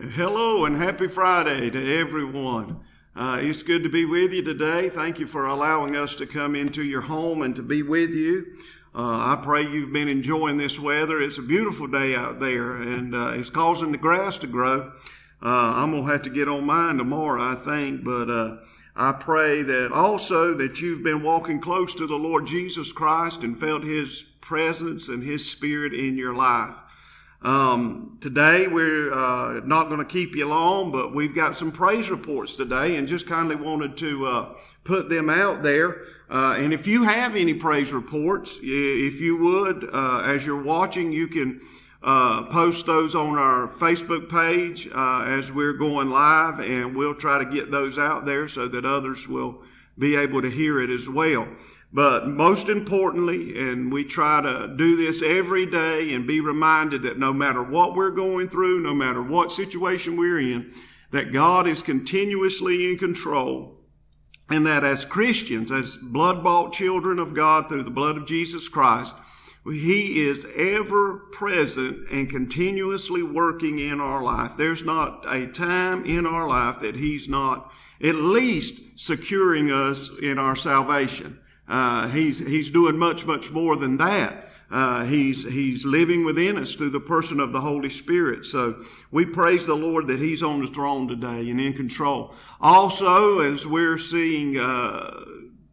Hello and happy Friday to everyone. It's good to be with you today. Thank you for allowing us to come into your home and to be with you. I pray you've been enjoying this weather. It's a beautiful day out there, and it's causing the grass to grow. I'm going to have to get on mine tomorrow, I think, but I pray that also that you've been walking close to the Lord Jesus Christ and felt His presence and His Spirit in your life. Today we're not going to keep you long, but we've got some praise reports today and just kindly wanted to put them out there. And if you have any praise reports, if you would, as you're watching, you can post those on our Facebook page as we're going live, and we'll try to get those out there so that others will be able to hear it as well. But most importantly, and we try to do this every day and be reminded that no matter what we're going through, no matter what situation we're in, that God is continuously in control, and that as Christians, as blood-bought children of God through the blood of Jesus Christ, He is ever present and continuously working in our life. There's not a time in our life that He's not at least securing us in our salvation. He's doing much more than that. He's living within us through the person of the Holy Spirit. So we praise the Lord that He's on the throne today and in control. Also, as we're seeing the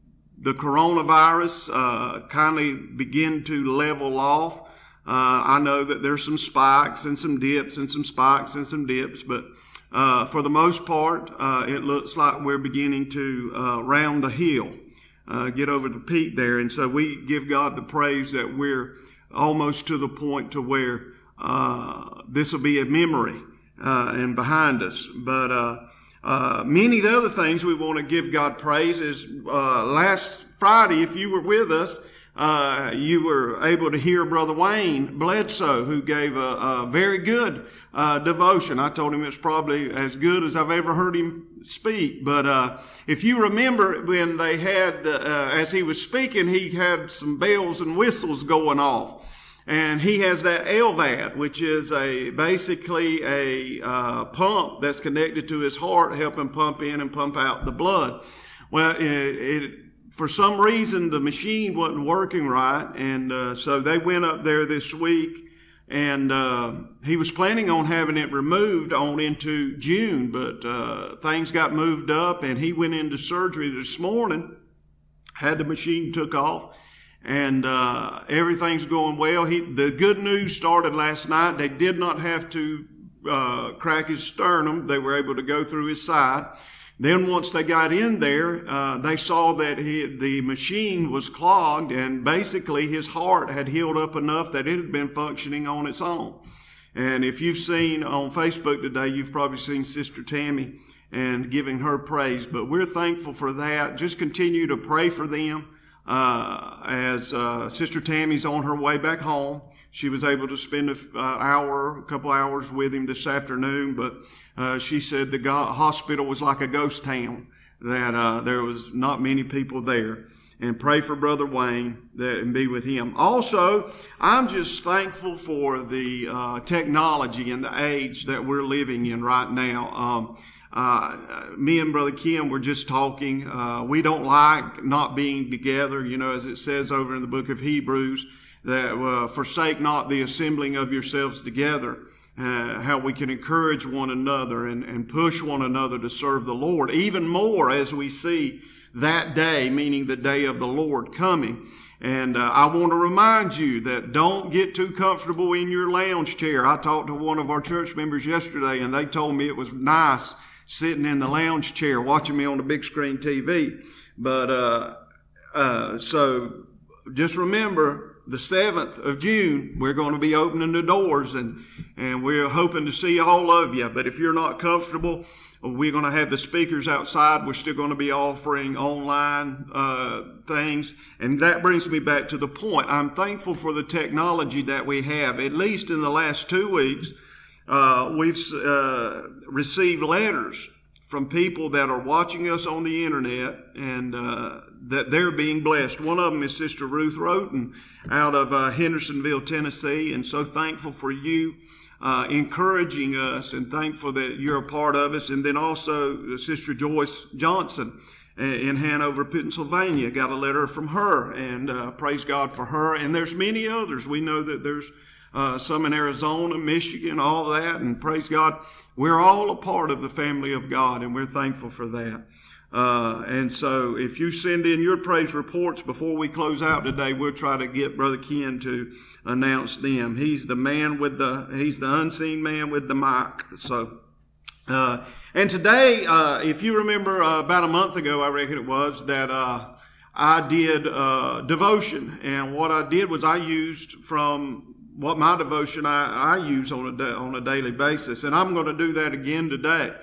coronavirus kindly begin to level off, I know that there's some spikes and some dips and some spikes and some dips, but for the most part, it looks like we're beginning to round the hill. Get over the peak there. And so we give God the praise that we're almost to the point to where this will be a memory and behind us. But many of the other things we want to give God praise is last Friday, if you were with us, you were able to hear Brother Wayne Bledsoe, who gave a very good devotion. I told him it's probably as good as I've ever heard him speak. But if you remember when they had, as he was speaking, he had some bells and whistles going off. And he has that LVAD, which is basically a pump that's connected to his heart, helping pump in and pump out the blood. Well, for some reason, the machine wasn't working right, and so they went up there this week, and he was planning on having it removed on into June, but things got moved up, and he went into surgery this morning, had the machine took off, and everything's going well. The good news started last night. They did not have to crack his sternum. They were able to go through his side. Then once they got in there, they saw that the machine was clogged, and basically his heart had healed up enough that it had been functioning on its own. And if you've seen on Facebook today, you've probably seen Sister Tammy and giving her praise. But we're thankful for that. Just continue to pray for them as Sister Tammy's on her way back home. She was able to spend a couple hours with him this afternoon, but she said the hospital was like a ghost town, that there was not many people there. And pray for Brother Wayne and be with him. Also, I'm just thankful for the technology and the age that we're living in right now. Me and Brother Kim were just talking. We don't like not being together, as it says over in the book of Hebrews, that forsake not the assembling of yourselves together. How we can encourage one another and push one another to serve the Lord, even more as we see that day, meaning the day of the Lord coming. And I want to remind you that don't get too comfortable in your lounge chair. I talked to one of our church members yesterday, and they told me it was nice sitting in the lounge chair watching me on the big screen TV. But so just remember, the 7th of June, we're going to be opening the doors, and we're hoping to see all of you. But if you're not comfortable, we're going to have the speakers outside. We're still going to be offering online things. And that brings me back to the point. I'm thankful for the technology that we have. At least in the last 2 weeks, we've received letters from people that are watching us on the internet, and that they're being blessed. One of them is Sister Ruth Roten out of Hendersonville, Tennessee, and so thankful for you encouraging us, and thankful that you're a part of us. And then also Sister Joyce Johnson in Hanover, Pennsylvania, got a letter from her, and praise God for her. And there's many others. We know that there's some in Arizona, Michigan, all that, and praise God, we're all a part of the family of God, and we're thankful for that. And so if you send in your praise reports before we close out today, we'll try to get Brother Ken to announce them. He's the unseen man with the mic. So, and today, if you remember about a month ago, I reckon it was, that I did devotion. And what I did was I used from what my devotion I use on a daily basis. And I'm going to do that again today.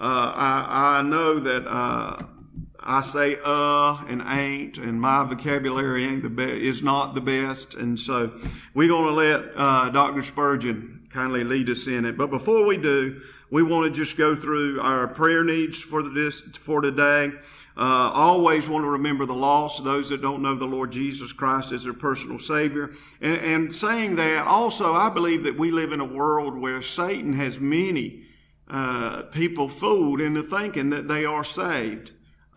I know that I say and ain't, and my vocabulary is not the best. And so we're going to let Dr. Spurgeon kindly lead us in it. But before we do, we want to just go through our prayer needs for today. Always want to remember the lost, those that don't know the Lord Jesus Christ as their personal Savior. And saying that, also, I believe that we live in a world where Satan has many people fooled into thinking that they are saved.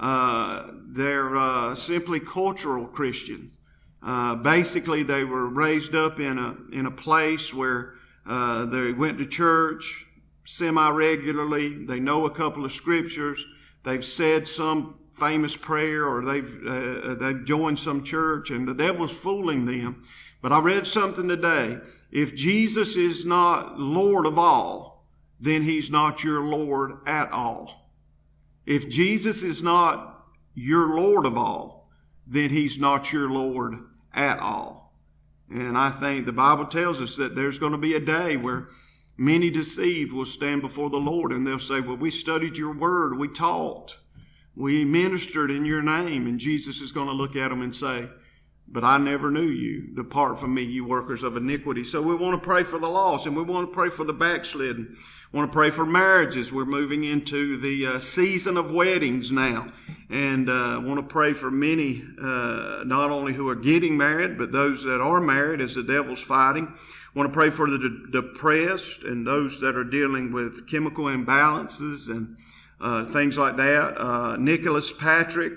They're simply cultural Christians. Basically, they were raised up in a place where they went to church semi-regularly. They know a couple of scriptures. They've said some famous prayer, or they've joined some church, and the devil's fooling them. But I read something today. If Jesus is not Lord of all, then he's not your Lord at all. If Jesus is not your Lord of all, then he's not your Lord at all. And I think the Bible tells us that there's going to be a day where many deceived will stand before the Lord, and they'll say, well, we studied your word, we taught, we ministered in your name. And Jesus is going to look at them and say, but I never knew you. Depart from me, you workers of iniquity. So we want to pray for the lost, and we want to pray for the backslidden. We want to pray for marriages. We're moving into the season of weddings now. And want to pray for many, not only who are getting married, but those that are married as the devil's fighting. Want to pray for the depressed and those that are dealing with chemical imbalances and things like that. Nicholas Patrick,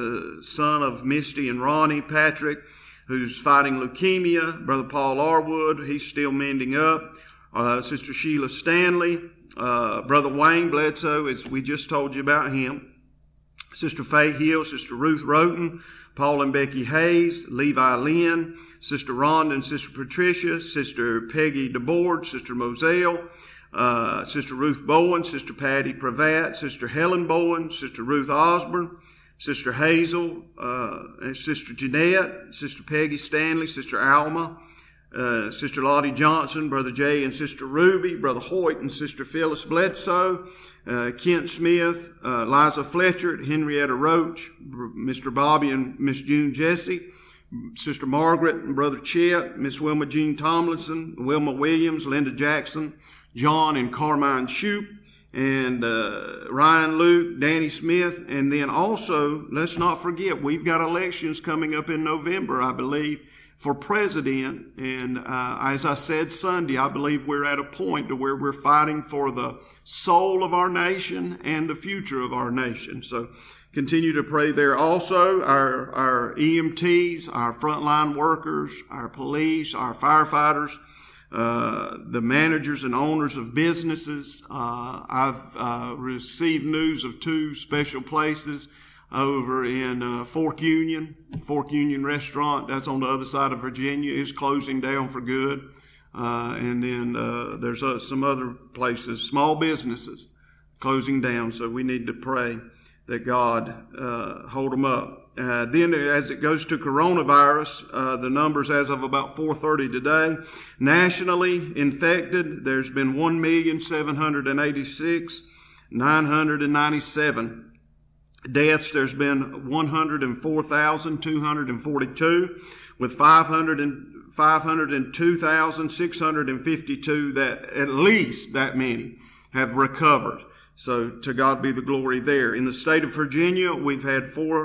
son of Misty and Ronnie Patrick, who's fighting leukemia. Brother Paul Arwood, he's still mending up. Sister Sheila Stanley. Brother Wayne Bledsoe, as we just told you about him. Sister Faye Hill, Sister Ruth Roten, Paul and Becky Hayes, Levi Lynn, Sister Rhonda and Sister Patricia, Sister Peggy DeBoard, Sister Moselle, Sister Ruth Bowen, Sister Patty Pravat, Sister Helen Bowen, Sister Ruth Osborne, Sister Hazel, and Sister Jeanette, Sister Peggy Stanley, Sister Alma, Sister Lottie Johnson, Brother Jay and Sister Ruby, Brother Hoyt and Sister Phyllis Bledsoe, Kent Smith, Liza Fletcher, Henrietta Roach, Mr. Bobby and Miss June Jesse, Sister Margaret and Brother Chet, Miss Wilma Jean Tomlinson, Wilma Williams, Linda Jackson, John and Carmine Shoup, and Ryan Luke, Danny Smith. And then also, let's not forget, we've got elections coming up in November, I believe, for president. And as I said Sunday, I believe we're at a point to where we're fighting for the soul of our nation and the future of our nation. So continue to pray there. Also, our EMTs, our frontline workers, our police, our firefighters, the managers and owners of businesses. I've received news of 2 special places over in Fork Union Restaurant. That's on the other side of Virginia, is closing down for good. And then there's some other places, small businesses, closing down. So we need to pray that God hold them up. Then as it goes to coronavirus, the numbers as of about 4:30 today, nationally infected, there's been 1,786,997. Deaths, there's been 104,242, with 502,652 that at least that many have recovered. So to God be the glory there. In the state of Virginia, we've had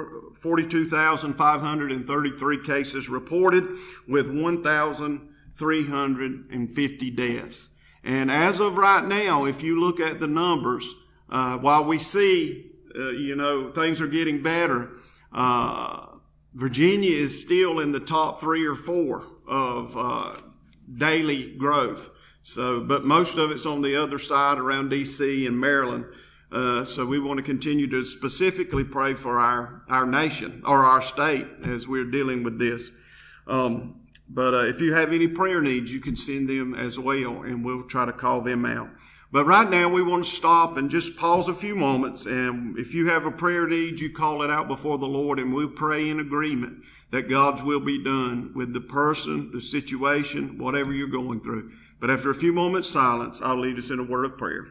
42,533 cases reported with 1,350 deaths. And as of right now, if you look at the numbers, while we see, things are getting better, Virginia is still in the top 3 or 4 of daily growth. So, but most of it's on the other side around D.C. and Maryland. So we want to continue to specifically pray for our nation or our state as we're dealing with this. But if you have any prayer needs, you can send them as well, and we'll try to call them out. But right now, we want to stop and just pause a few moments. And if you have a prayer need, you call it out before the Lord, and we'll pray in agreement that God's will be done with the person, the situation, whatever you're going through. But after a few moments' silence, I'll lead us in a word of prayer.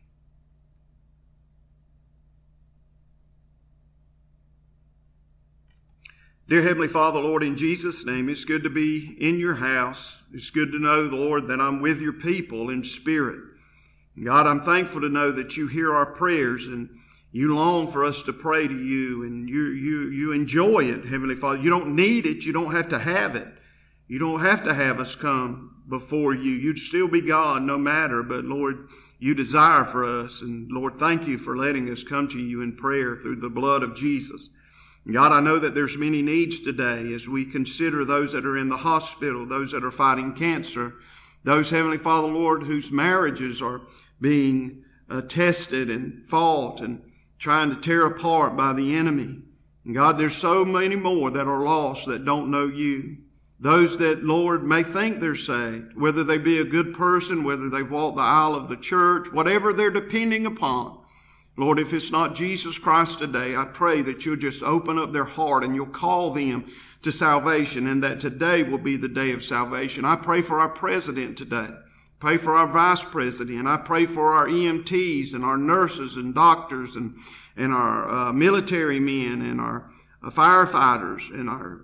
Dear Heavenly Father, Lord, in Jesus' name, it's good to be in your house. It's good to know, Lord, that I'm with your people in spirit. God, I'm thankful to know that you hear our prayers and you long for us to pray to you, and you enjoy it, Heavenly Father. You don't need it. You don't have to have it. You don't have to have us come before you. You'd still be God no matter, but Lord, you desire for us. And Lord, thank you for letting us come to you in prayer through the blood of Jesus. God, I know that there's many needs today as we consider those that are in the hospital, those that are fighting cancer, those, Heavenly Father, Lord, whose marriages are being tested and fought and trying to tear apart by the enemy. And God, there's so many more that are lost that don't know you. Those that, Lord, may think they're saved, whether they be a good person, whether they've walked the aisle of the church, whatever they're depending upon. Lord, if it's not Jesus Christ today, I pray that you'll just open up their heart and you'll call them to salvation, and that today will be the day of salvation. I pray for our president today. Pray for our vice president. I pray for our EMTs and our nurses and doctors and our military men and our firefighters and our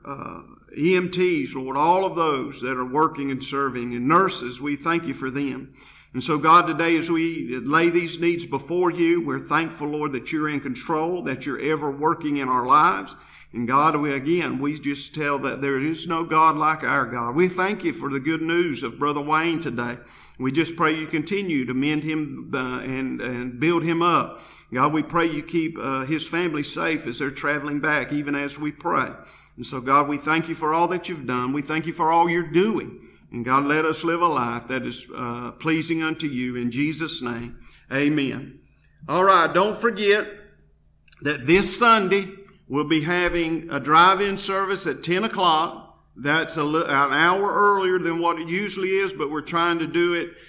EMTs, Lord, all of those that are working and serving, and nurses, we thank you for them. And so, God, today as we lay these needs before you, we're thankful, Lord, that you're in control, that you're ever working in our lives. And God, we just tell that there is no God like our God. We thank you for the good news of Brother Wayne today. We just pray you continue to mend him and build him up. God, we pray you keep his family safe as they're traveling back, even as we pray. And so, God, we thank you for all that you've done. We thank you for all you're doing. And God, let us live a life that is pleasing unto you. In Jesus' name, amen. All right, don't forget that this Sunday we'll be having a drive-in service at 10 o'clock. That's an hour earlier than what it usually is, but we're trying to do it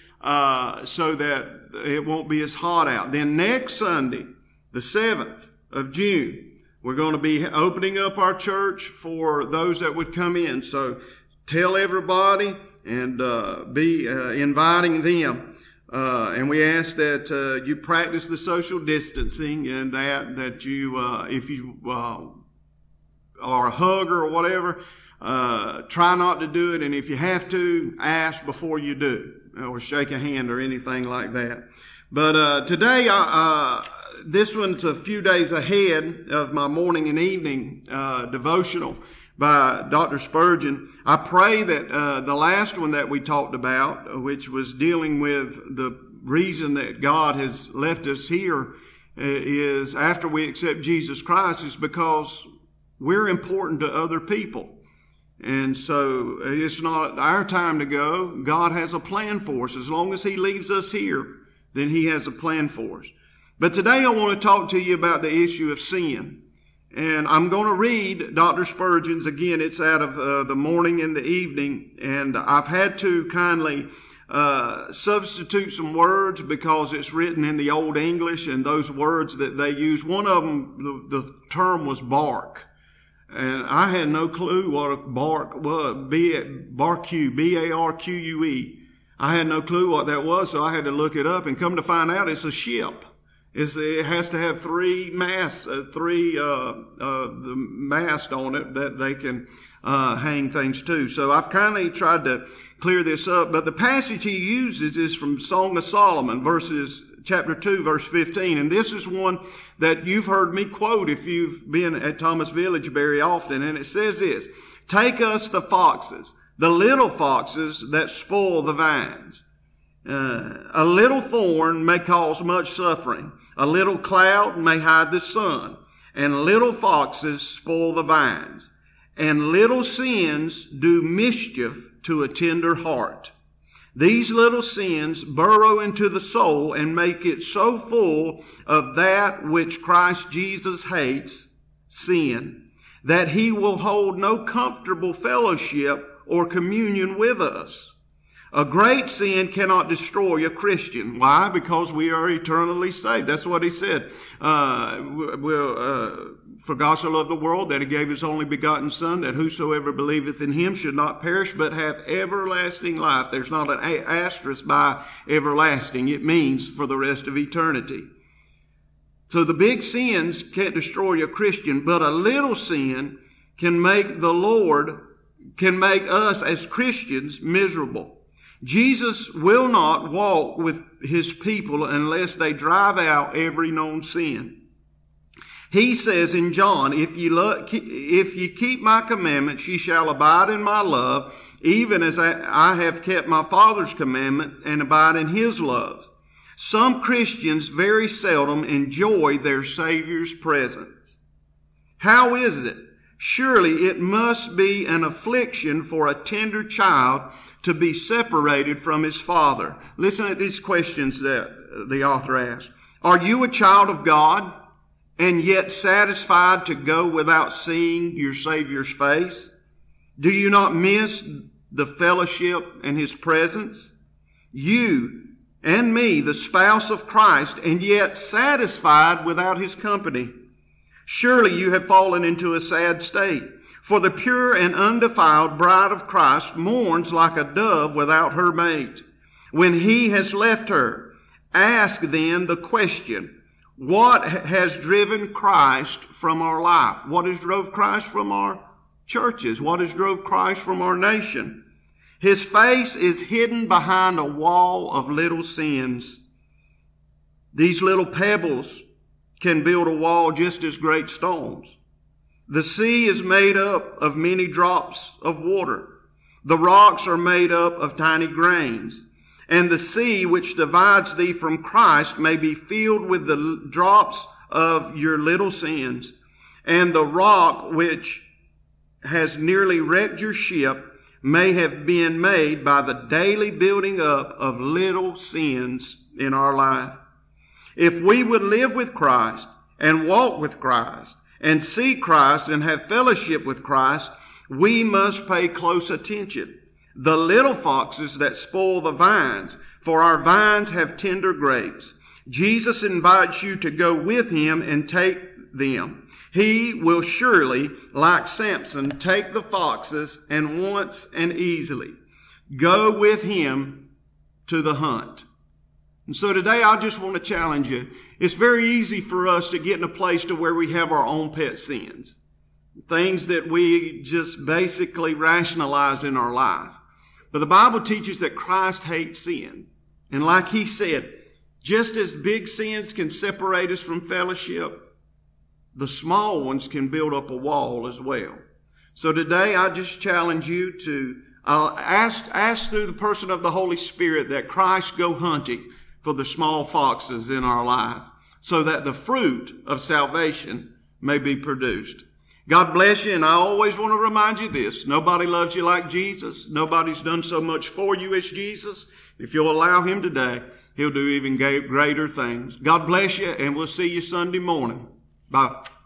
so that it won't be as hot out. Then next Sunday, the 7th of June, we're going to be opening up our church for those that would come in. So tell everybody and be inviting them. And we ask that you practice the social distancing, and that you, if you are a hugger or whatever, try not to do it. And if you have to, ask before you do, or shake a hand or anything like that. But today, this one's a few days ahead of my morning and evening devotional by Dr. Spurgeon. I pray that the last one that we talked about, which was dealing with the reason that God has left us here, is after we accept Jesus Christ, is because we're important to other people. And so it's not our time to go. God has a plan for us. As long as He leaves us here, then He has a plan for us. But today I want to talk to you about the issue of sin. And I'm going to read Dr. Spurgeon's. Again, it's out of the morning and the evening. And I've had to kindly substitute some words because it's written in the Old English, and those words that they use, one of them, the term was bark. And I had no clue what a bark was, B-A-R-Q-U-E. I had no clue what that was, so I had to look it up, and come to find out it's a ship. It has to have three masts, the mast on it that they can hang things to. So I've kind of tried to clear this up. But the passage he uses is from Song of Solomon, chapter 2, verse 15. And this is one that you've heard me quote if you've been at Thomas Village very often. And it says this: "Take us the foxes, the little foxes that spoil the vines." A little thorn may cause much suffering. A little cloud may hide the sun. And little foxes spoil the vines. And little sins do mischief to a tender heart. These little sins burrow into the soul and make it so full of that which Christ Jesus hates, sin, that he will hold no comfortable fellowship or communion with us. A great sin cannot destroy a Christian. Why? Because we are eternally saved. That's what he said. For God so loved the world that he gave his only begotten Son, that whosoever believeth in him should not perish, but have everlasting life. There's not an asterisk by everlasting. It means for the rest of eternity. So the big sins can't destroy a Christian, but a little sin can make us as Christians miserable. Jesus will not walk with his people unless they drive out every known sin. He says in John, if ye keep my commandments, ye shall abide in my love, even as I have kept my Father's commandment and abide in his love. Some Christians very seldom enjoy their Savior's presence. How is it? Surely it must be an affliction for a tender child to be separated from his father. Listen to these questions that the author asked. Are you a child of God and yet satisfied to go without seeing your Savior's face? Do you not miss the fellowship and his presence? You and me, the spouse of Christ, and yet satisfied without his company. Surely you have fallen into a sad state. For the pure and undefiled bride of Christ mourns like a dove without her mate, when he has left her. Ask then the question, what has driven Christ from our life? What has drove Christ from our churches? What has drove Christ from our nation? His face is hidden behind a wall of little sins. These little pebbles can build a wall just as great stones. The sea is made up of many drops of water. The rocks are made up of tiny grains. And the sea which divides thee from Christ may be filled with the drops of your little sins. And the rock which has nearly wrecked your ship may have been made by the daily building up of little sins in our life. If we would live with Christ and walk with Christ and see Christ and have fellowship with Christ, we must pay close attention. The little foxes that spoil the vines, for our vines have tender grapes. Jesus invites you to go with him and take them. He will surely, like Samson, take the foxes and once and easily. Go with him to the hunt. And so today I just want to challenge you. It's very easy for us to get in a place to where we have our own pet sins. Things that we just basically rationalize in our life. But the Bible teaches that Christ hates sin. And like he said, just as big sins can separate us from fellowship, the small ones can build up a wall as well. So today I just challenge you to ask through the person of the Holy Spirit that Christ go hunting for the small foxes in our life, so that the fruit of salvation may be produced. God bless you, and I always want to remind you this. Nobody loves you like Jesus. Nobody's done so much for you as Jesus. If you'll allow him today, he'll do even greater things. God bless you, and we'll see you Sunday morning. Bye.